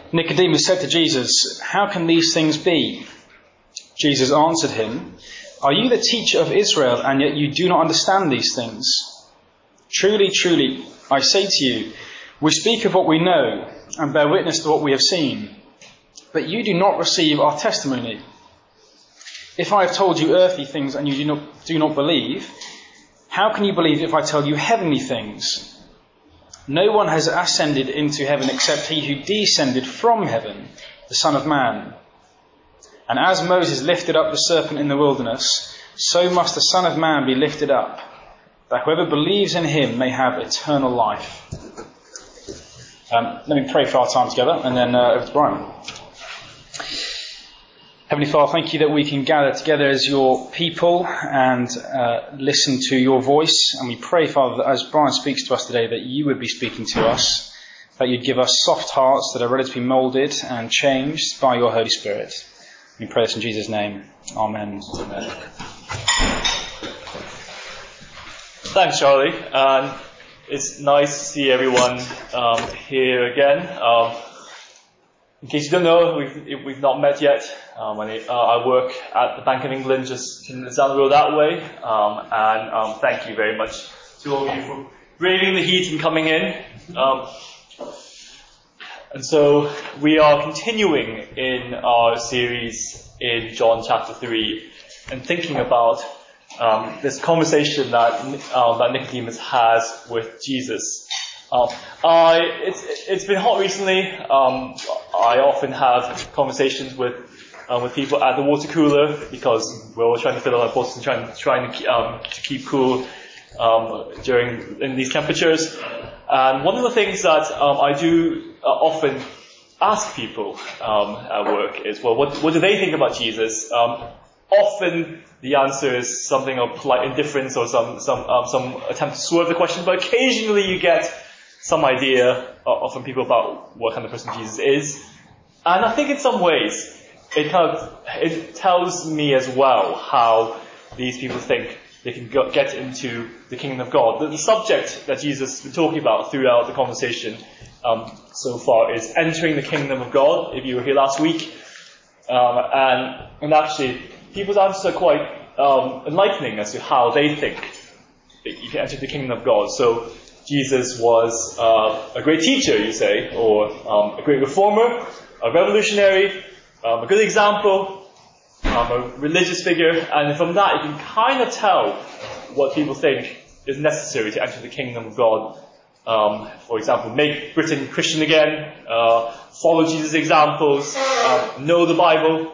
Nicodemus said to Jesus, "How can these things be?" Jesus answered him, "Are you the teacher of Israel, and yet you do not understand these things? Truly, truly, I say to you, we speak of what we know and bear witness to what we have seen, but you do not receive our testimony. If I have told you earthly things and you do not believe, how can you believe if I tell you heavenly things? No one has ascended into heaven except he who descended from heaven, the Son of Man. And as Moses lifted up the serpent in the wilderness, so must the Son of Man be lifted up, that whoever believes in him may have eternal life." Let me pray for our time together, and then over to Brian. Heavenly Father, thank you that we can gather together as your people and listen to your voice. And we pray, Father, that as Brian speaks to us today, that you would be speaking to us, that you'd give us soft hearts that are ready to be moulded and changed by your Holy Spirit. We pray this in Jesus' name. Amen. Amen. Thanks, Charlie. It's nice to see everyone here again. In case you don't know, we've not met yet. I work at the Bank of England, just down the road that way. And thank you very much to all of you for braving the heat and coming in. And so we are continuing in our series in John chapter 3 and thinking about this conversation that Nicodemus has with Jesus. It's been hot recently. I often have conversations with people at the water cooler because we're all trying to fill our bottles and trying to keep cool in these temperatures. And one of the things that I do often ask people at work is, well, what do they think about Jesus? Often the answer is something of polite indifference or some attempt to swerve the question, but occasionally you get some idea from people about what kind of person Jesus is. And I think in some ways it tells me as well how these people think they can get into the kingdom of God. The subject that Jesus has been talking about throughout the conversation so far is entering the kingdom of God, if you were here last week. And actually, people's answers are quite enlightening as to how they think that you can enter the kingdom of God. So Jesus was a great teacher, you say, or a great reformer, a revolutionary, a good example, a religious figure, and from that you can kind of tell what people think is necessary to enter the kingdom of God. For example, make Britain Christian again, follow Jesus' examples, know the Bible.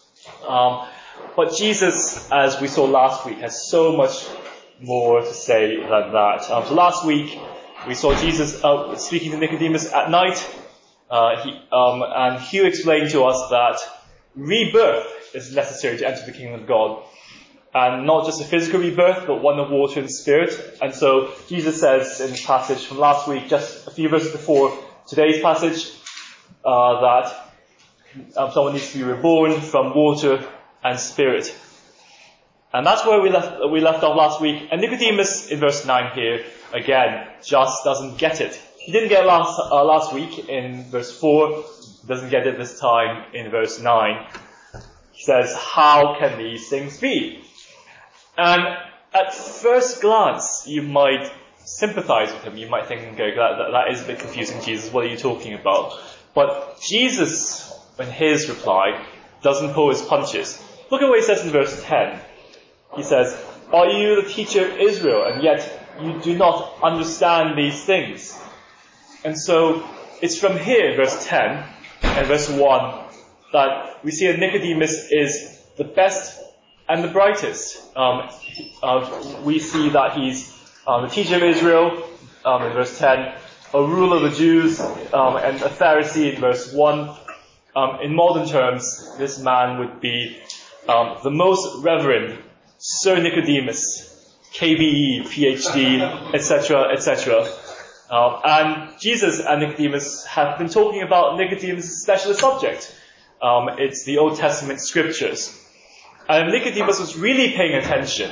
But Jesus, as we saw last week, has so much more to say than that. So last week we saw Jesus speaking to Nicodemus at night, and he explained to us that rebirth is necessary to enter the kingdom of God. And not just a physical rebirth, but one of water and spirit. And so Jesus says in this passage from last week, just a few verses before today's passage, that someone needs to be reborn from water and spirit. And that's where we left off last week. And Nicodemus, in verse 9 here, again, just doesn't get it. He didn't get it last week in verse 4. He doesn't get it this time in verse 9. He says, "How can these things be?" And at first glance, you might sympathize with him. You might think, okay, that is a bit confusing, Jesus. What are you talking about? But Jesus, in his reply, doesn't pull his punches. Look at what he says in verse 10. He says, "Are you the teacher of Israel, and yet you do not understand these things?" And so it's from here, verse 10 and verse 1, that we see that Nicodemus is the best and the brightest. We see that he's the teacher of Israel in verse 10, a ruler of the Jews, and a Pharisee in verse 1. In modern terms, this man would be the most reverend Sir Nicodemus, KBE, PhD, etc., etc. And Jesus and Nicodemus have been talking about Nicodemus' specialist subject. It's the Old Testament scriptures. And if Nicodemus was really paying attention,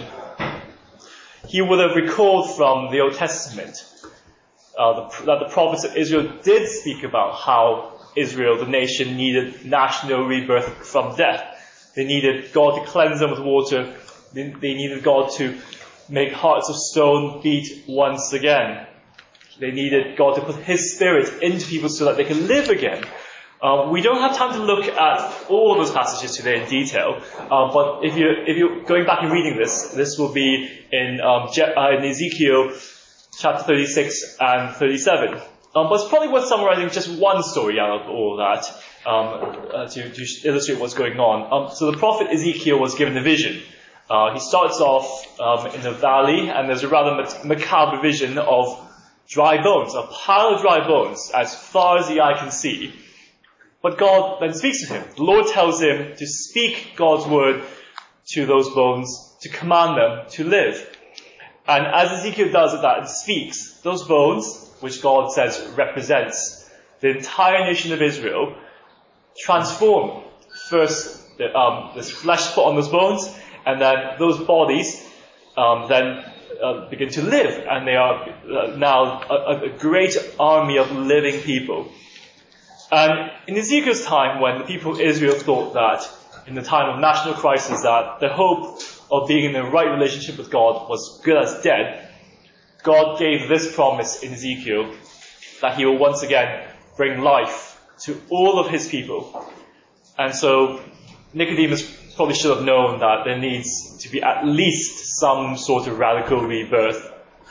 he would have recalled from the Old Testament that the prophets of Israel did speak about how Israel, the nation, needed national rebirth from death. They needed God to cleanse them with water. They needed God to make hearts of stone beat once again. They needed God to put His Spirit into people so that they can live again. We don't have time to look at all those passages today in detail, but if you're going back and reading this will be in Ezekiel chapter 36 and 37. But it's probably worth summarizing just one story out of all that to illustrate what's going on. So the prophet Ezekiel was given a vision. He starts off in a valley, and there's a rather macabre vision of dry bones, a pile of dry bones as far as the eye can see. But God then speaks to him. The Lord tells him to speak God's word to those bones, to command them to live. And as Ezekiel does that and speaks, those bones, which God says represents the entire nation of Israel, transform. First, there's flesh put on those bones, and then those bodies then begin to live, and they are now a great army of living people. And in Ezekiel's time, when the people of Israel thought that, in the time of national crisis, that the hope of being in the right relationship with God was good as dead, God gave this promise in Ezekiel that He will once again bring life to all of His people. And so Nicodemus probably should have known that there needs to be at least some sort of radical rebirth.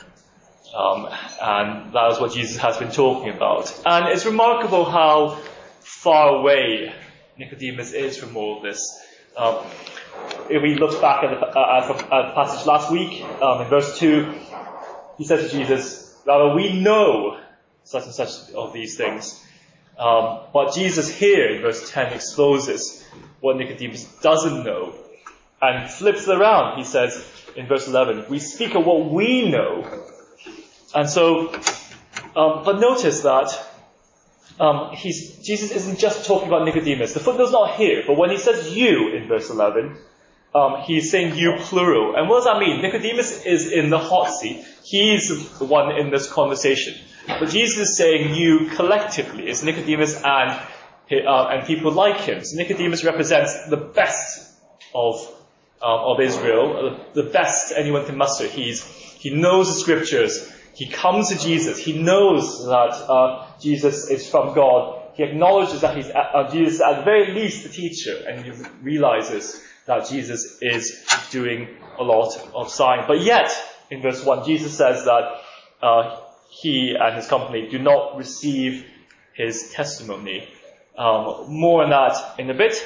And that is what Jesus has been talking about. And it's remarkable how far away Nicodemus is from all of this. If we look back at the passage last week, in verse 2, he said to Jesus, "Rather, we know such and such of these things." But Jesus here in verse 10 exposes what Nicodemus doesn't know and flips it around. He says in verse 11, "We speak of what we know." And so, but notice that Jesus isn't just talking about Nicodemus. The footnote's not here, but when he says you in verse 11, he's saying you plural. And what does that mean? Nicodemus is in the hot seat. He's the one in this conversation. But Jesus is saying you collectively. It's Nicodemus and people like him. So Nicodemus represents the best of Israel, the best anyone can muster. He knows the scriptures. He comes to Jesus. He knows that Jesus is from God. He acknowledges that Jesus is at the very least the teacher, and he realizes that Jesus is doing a lot of sign. But yet, in verse 1, Jesus says that he and his company do not receive his testimony. More on that in a bit.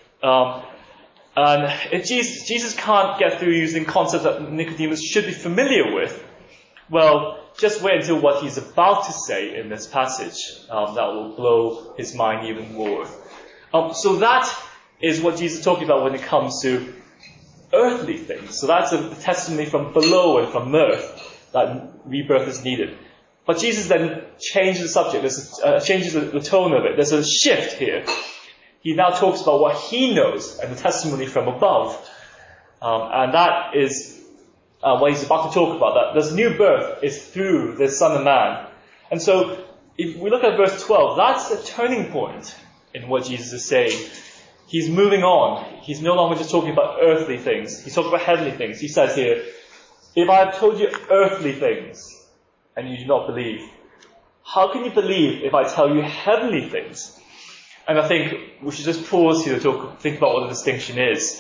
And Jesus can't get through using concepts that Nicodemus should be familiar with. Well, just wait until what he's about to say in this passage. That will blow his mind even more. So that is what Jesus is talking about when it comes to earthly things. So that's a testimony from below and from earth that rebirth is needed. But Jesus then changes the subject, changes the tone of it. There's a shift here. He now talks about what he knows and the testimony from above. And that is what he's about to talk about. That this new birth is through the Son of Man. And so, if we look at verse 12, that's the turning point in what Jesus is saying. He's moving on. He's no longer just talking about earthly things. He's talking about heavenly things. He says here, "If I have told you earthly things, and you do not believe, how can you believe if I tell you heavenly things?" And I think we should just pause here to think about what the distinction is.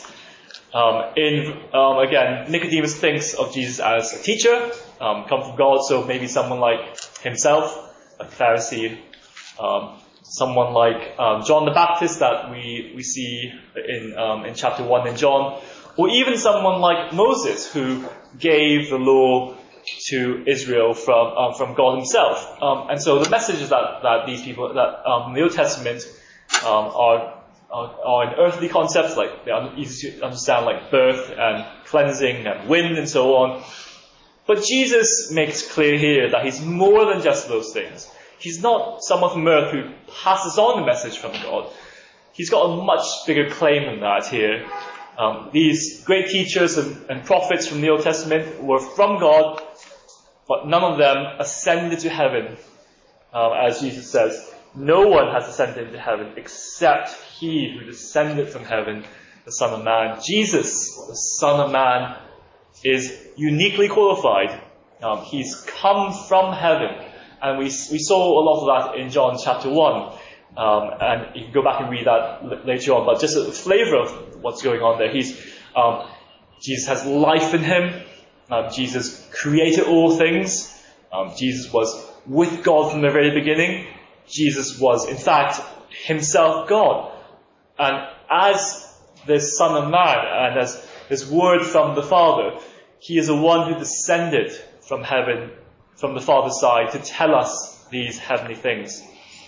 Again, Nicodemus thinks of Jesus as a teacher, come from God, so maybe someone like himself, a Pharisee, someone like John the Baptist that we see in chapter 1 in John, or even someone like Moses who gave the law to Israel from God himself. And so the messages that these people that in the Old Testament are in earthly concepts, like they're easy to understand, like birth and cleansing and wind and so on. But Jesus makes clear here that he's more than just those things. He's not someone from earth who passes on the message from God. He's got a much bigger claim than that here. These great teachers and prophets from the Old Testament were from God, but none of them ascended to heaven, as Jesus says. No one has ascended into heaven except he who descended from heaven, the Son of Man. Jesus, the Son of Man, is uniquely qualified. He's come from heaven. And we saw a lot of that in John chapter 1. And you can go back and read that later on. But just a flavor of what's going on there. Jesus has life in him. Jesus created all things. Jesus was with God from the very beginning. Jesus was, in fact, himself God. And as this Son of Man, and as this word from the Father, he is the one who descended from heaven, from the Father's side, to tell us these heavenly things.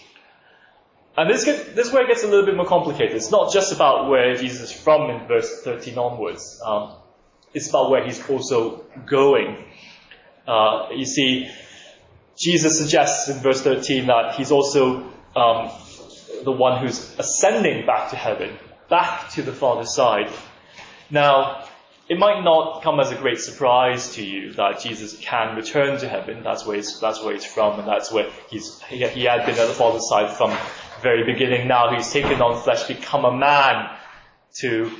And this is where it gets a little bit more complicated. It's not just about where Jesus is from in verse 13 onwards. It's about where he's also going. You see, Jesus suggests in verse 13 that he's also the one who's ascending back to heaven, back to the Father's side. Now, it might not come as a great surprise to you that Jesus can return to heaven. That's where he's from, and that's where he had been at the Father's side from the very beginning. Now he's taken on flesh, become a man to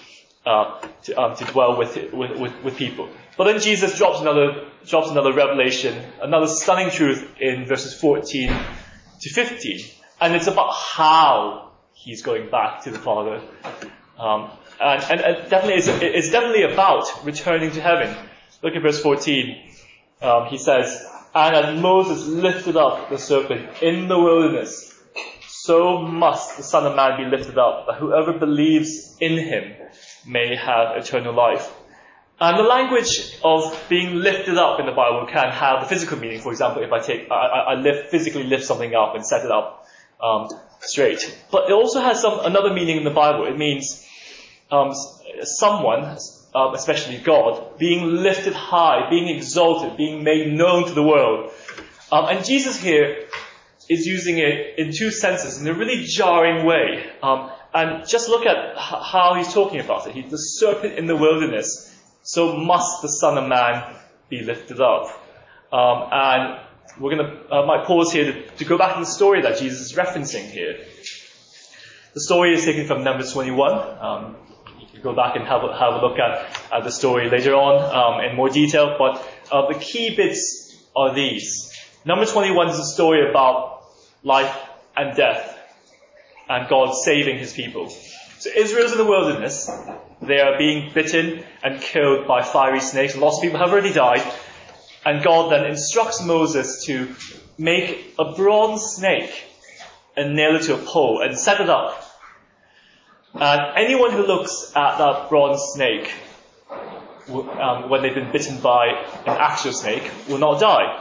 dwell with people. But then Jesus drops another revelation, another stunning truth in verses 14 to 15, and it's about how he's going back to the Father. And definitely, it's definitely about returning to heaven. Look at verse 14. He says, "And as Moses lifted up the serpent in the wilderness, so must the Son of Man be lifted up, that whoever believes in him may have eternal life." And the language of being lifted up in the Bible can have a physical meaning. For example, if I physically lift something up and set it up straight. But it also has another meaning in the Bible. It means someone, especially God, being lifted high, being exalted, being made known to the world. And Jesus here is using it in two senses, in a really jarring way. And just look at how he's talking about it. He's the serpent in the wilderness, so must the Son of Man be lifted up. And we're might pause here to go back to the story that Jesus is referencing here. The story is taken from Numbers 21. You can go back and have a look at the story later on in more detail. But the key bits are these. Numbers 21 is a story about life and death, and God saving his people. So Israel's in the wilderness. They are being bitten and killed by fiery snakes. Lots of people have already died. And God then instructs Moses to make a bronze snake and nail it to a pole and set it up. And anyone who looks at that bronze snake when they've been bitten by an actual snake will not die.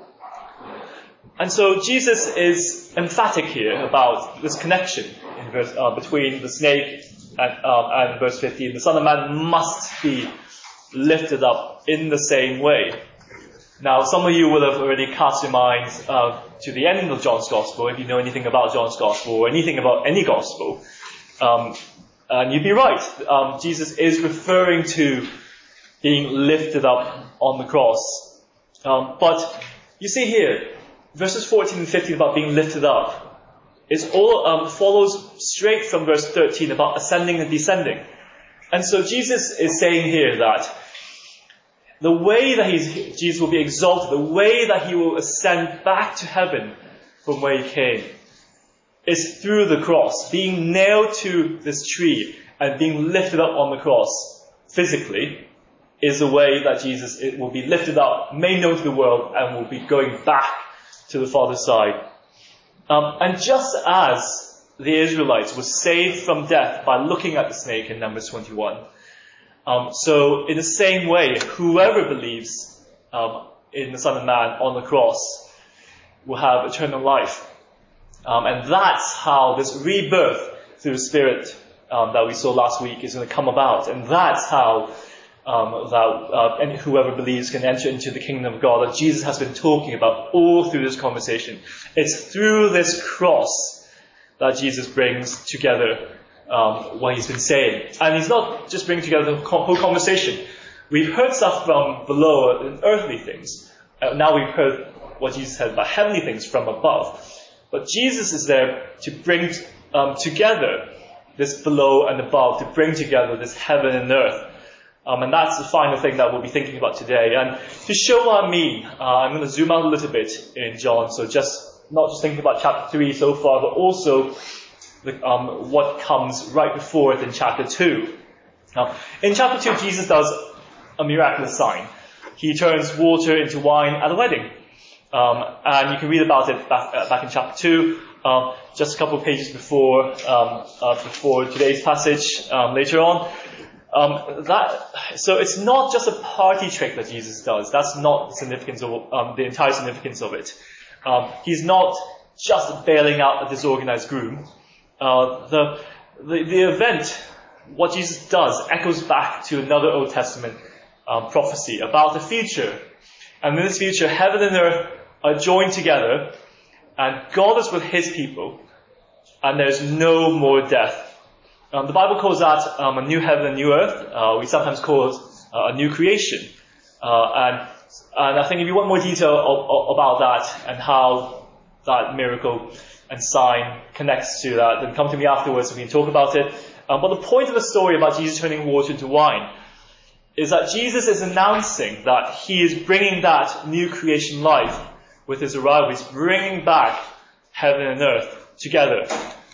And so Jesus is emphatic here about this connection in between the snake and verse 15. The Son of Man must be lifted up in the same way. Now, some of you will have already cast your minds to the end of John's Gospel, if you know anything about John's Gospel or anything about any Gospel. And you'd be right. Jesus is referring to being lifted up on the cross. But you see here, verses 14 and 15 about being lifted up, is all follows straight from verse 13 about ascending and descending. And so Jesus is saying here that the way that Jesus will be exalted, the way that he will ascend back to heaven from where he came, is through the cross, being nailed to this tree and being lifted up on the cross physically is the way that Jesus will be lifted up, made known to the world, and will be going back to the Father's side. And just as the Israelites were saved from death by looking at the snake in Numbers 21, so in the same way, whoever believes in the Son of Man on the cross will have eternal life. And that's how this rebirth through the Spirit that we saw last week is going to come about. And that's how and whoever believes can enter into the kingdom of God that Jesus has been talking about all through this conversation. It's through this cross that Jesus brings together what he's been saying. And he's not just bringing together the whole conversation. We've heard stuff from below in earthly things. Now we've heard what Jesus said about heavenly things from above. But Jesus is there to bring together this below and above, to bring together this heaven and earth. And that's the final thing that we'll be thinking about today. And to show what I mean, I'm going to zoom out a little bit in John. So not just thinking about chapter 3 so far, but also what comes right before it in chapter 2. Now, in chapter 2, Jesus does a miraculous sign. He turns water into wine at a wedding. And you can read about it back in chapter 2, just a couple of pages before today's passage later on. So it's not just a party trick that Jesus does. That's not the significance of the entire significance of it. He's not just bailing out a disorganized groom. The event, what Jesus does, echoes back to another Old Testament prophecy about the future. And in this future, heaven and earth are joined together, and God is with his people, and there's no more death. The Bible calls that a new heaven and new earth. We sometimes call it a new creation. And I think if you want more detail about that and how that miracle and sign connects to that, then come to me afterwards and we can talk about it. But the point of the story about Jesus turning water into wine is that Jesus is announcing that he is bringing that new creation life with his arrival. He's bringing back heaven and earth together.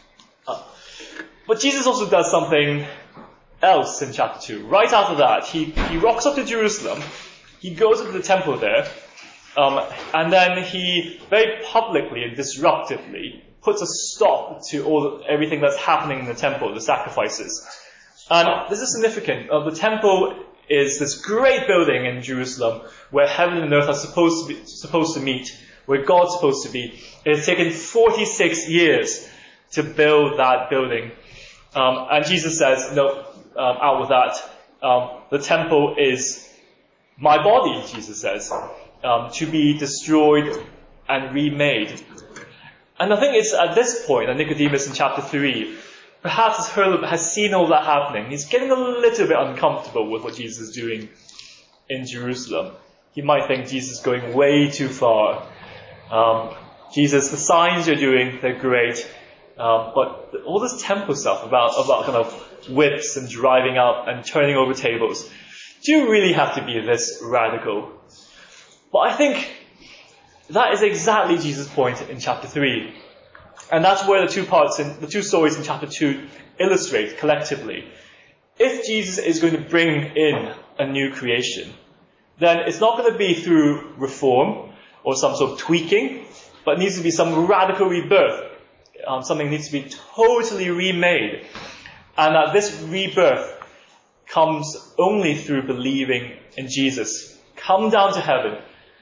But Jesus also does something else in chapter 2. Right after that, he rocks up to Jerusalem. He goes into the temple there. And then he very publicly and disruptively puts a stop to everything that's happening in the temple, the sacrifices. And this is significant. The temple is this great building in Jerusalem where heaven and earth are supposed to meet, where God's supposed to be. It has taken 46 years to build that building. And Jesus says, no, out with that. The temple is my body, Jesus says, to be destroyed and remade. And I think it's at this point that Nicodemus in chapter 3 perhaps has seen all that happening. He's getting a little bit uncomfortable with what Jesus is doing in Jerusalem. He might think Jesus is going way too far. Jesus, the signs you're doing, they're great. But all this temple stuff about kind of whips and driving up and turning over tables, do you really have to be this radical? But I think that is exactly Jesus' point in chapter 3. And that's where the two stories in chapter 2 illustrate collectively. If Jesus is going to bring in a new creation, then it's not going to be through reform or some sort of tweaking, but it needs to be some radical rebirth. Something needs to be totally remade. And that this rebirth comes only through believing in Jesus. Come down to heaven,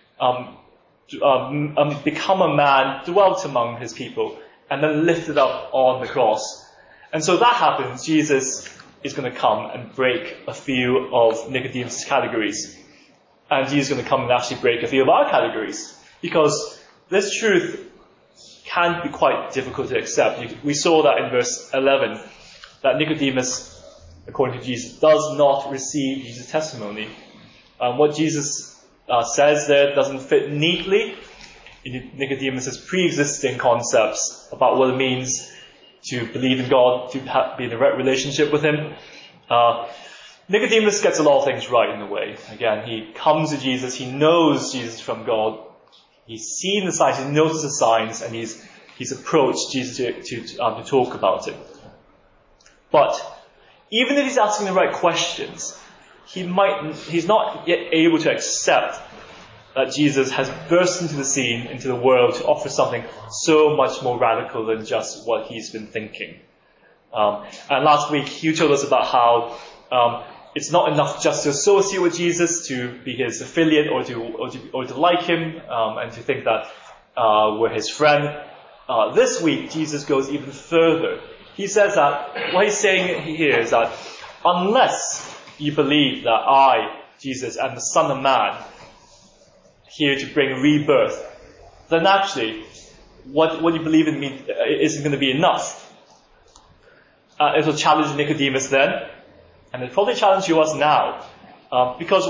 become a man, dwelt among his people, and then lifted up on the cross. And so that happens. Jesus is going to come and break a few of Nicodemus' categories. And Jesus is going to come and actually break a few of our categories. Because this truth can be quite difficult to accept. We saw that in verse 11, that Nicodemus, according to Jesus, does not receive Jesus' testimony. What Jesus says there doesn't fit neatly in Nicodemus' pre-existing concepts about what it means to believe in God, to be in a right relationship with him. Nicodemus gets a lot of things right in a way. Again, he comes to Jesus, he knows Jesus from God, he's seen the signs, he knows the signs, and he's approached Jesus to talk about it. But even if he's asking the right questions, he's not yet able to accept that Jesus has burst into the scene, into the world, to offer something so much more radical than just what he's been thinking. And last week, Hugh told us about how it's not enough just to associate with Jesus, to be his affiliate, or to like him, and to think that we're his friend. This week, Jesus goes even further. He says that, what he's saying here is that unless you believe that I, Jesus, am the Son of Man, here to bring rebirth, then actually, what you believe in me isn't going to be enough. It will challenge Nicodemus then, and it'll probably challenge you us now, because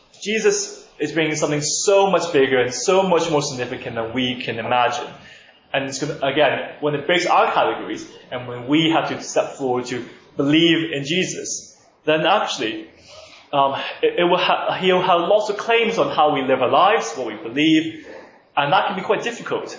Jesus is bringing something so much bigger and so much more significant than we can imagine. and it's going to, again, when it breaks our categories, and when we have to step forward to believe in Jesus, then actually, he'll have lots of claims on how we live our lives, what we believe, and that can be quite difficult.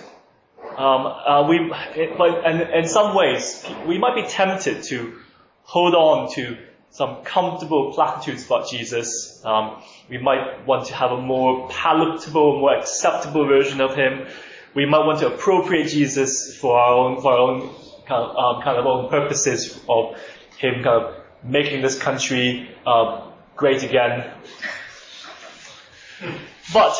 But in some ways, we might be tempted to hold on to some comfortable platitudes about Jesus. We might want to have a more palatable, more acceptable version of him. We might want to appropriate Jesus for our own kind of own purposes of him kind of making this country great again. But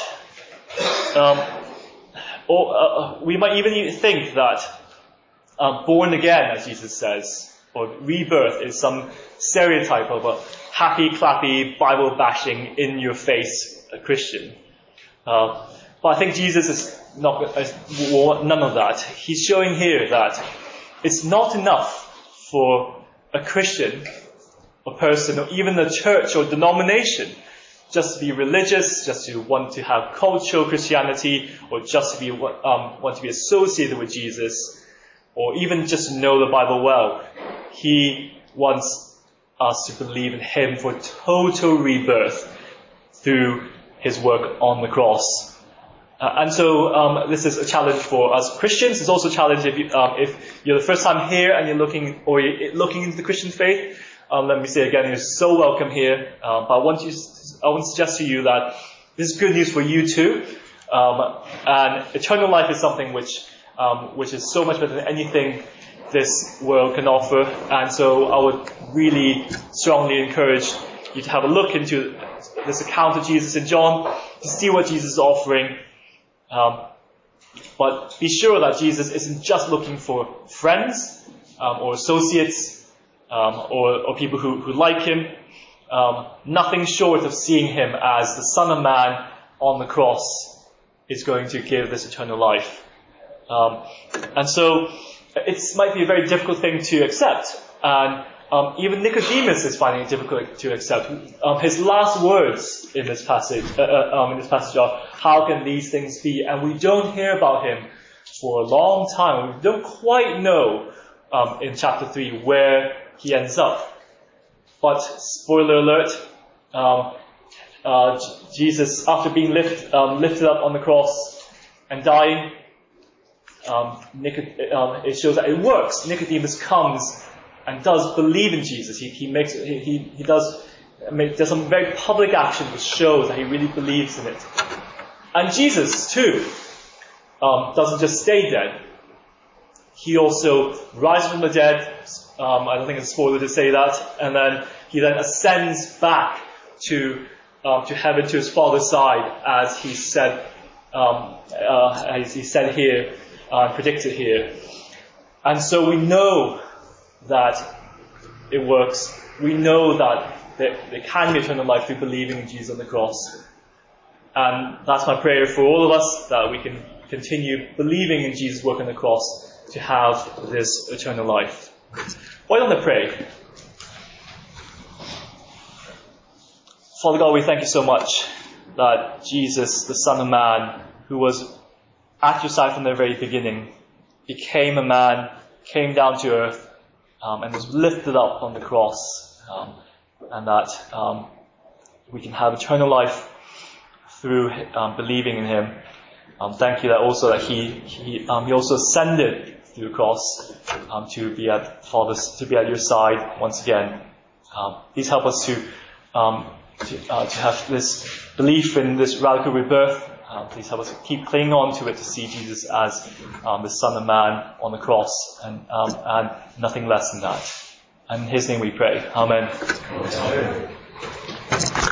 we might even think that born again, as Jesus says, or rebirth is some stereotype of a happy, clappy, Bible-bashing, in-your-face Christian. But I think Jesus is none of that. He's showing here that it's not enough for a Christian, a person, or even a church or denomination just to be religious, just to want to have cultural Christianity, or just to want to be associated with Jesus, or even just know the Bible well. He wants us to believe in him for total rebirth through his work on the cross. And so this is a challenge for us Christians. It's also a challenge if you're the first time here and you're looking into the Christian faith. Let me say again, you're so welcome here. But I want to suggest to you that this is good news for you too. And eternal life is something which is so much better than anything this world can offer. And so I would really strongly encourage you to have a look into this account of Jesus in John, to see what Jesus is offering. But be sure that Jesus isn't just looking for friends or associates or people who like him. Nothing short of seeing him as the Son of Man on the cross is going to give this eternal life. And so it might be a very difficult thing to accept. And even Nicodemus is finding it difficult to accept. His last words in this passage are, "How can these things be?" And we don't hear about him for a long time. We don't quite know in chapter 3 where he ends up. But spoiler alert, Jesus, after being lifted up on the cross and dying, it shows that it works. Nicodemus comes and does believe in Jesus. He does some very public action which shows that he really believes in it. And Jesus too doesn't just stay dead. He also rises from the dead. I don't think it's a spoiler to say that. And then he ascends back to heaven, to his Father's side, as he said here, predicted here. And so we know that it works. We know that there can be eternal life through believing in Jesus on the cross. And that's my prayer for all of us, that we can continue believing in Jesus' work on the cross to have this eternal life. Why don't I pray? Father God, we thank you so much that Jesus, the Son of Man, who was at your side from the very beginning, became a man, came down to earth, and was lifted up on the cross, and that we can have eternal life through believing in him. Thank you that he also ascended through the cross to be at your side once again. Please help us to have this belief in this radical rebirth. Please help us keep clinging on to it, to see Jesus as the Son of Man on the cross, and nothing less than that. And in his name we pray. Amen.